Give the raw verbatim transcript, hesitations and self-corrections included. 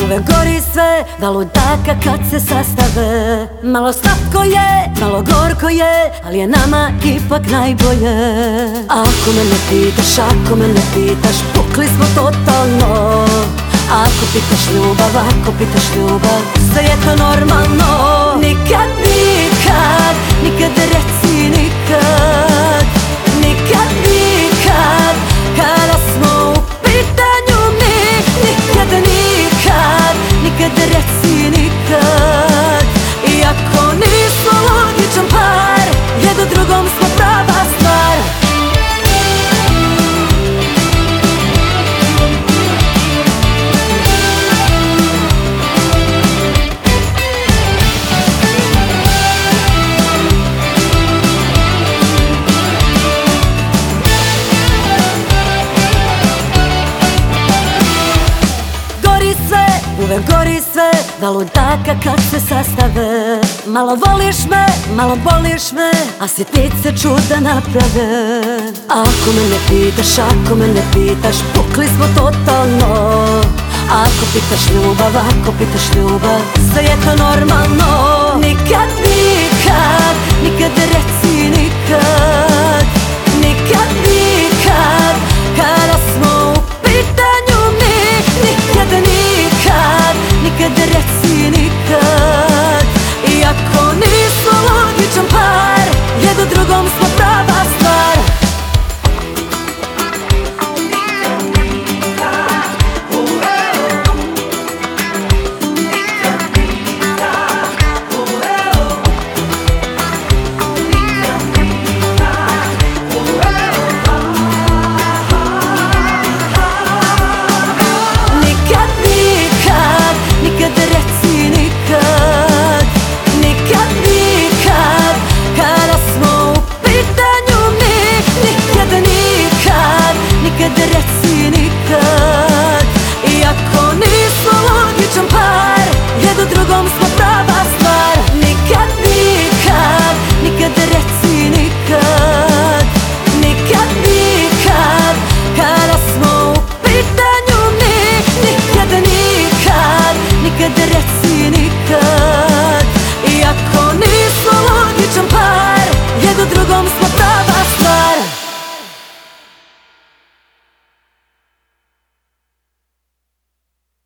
uvek gori sve, da ludaka kad se sastave. Malo slatko je, malo gorko je, ali je nama ipak najbolje. Ako me ne pitaš, ako me ne pitaš, pukli smo totalno. Ako pitaš ljubav, ako pitaš ljubav, sve je to normalno. Nikad, nikad, nikad reci nikad. Nikad, nikad, kada smo u pitanju mi. Nikad, nikad, nikad reci nikad. Iako nismo logičan par, jedno drugom smo prava stvar. Uvek gori sve, da ludaka kad se sastave. Malo voliš me, malo boliš me, a sitnice čuda naprave. Ako me ne pitaš, ako me ne pitaš, pukli smo totalno. Ako pitaš ljubav, ako pitaš ljubav, sve je to normalno. Nikad, nikad, nikad reci nikad.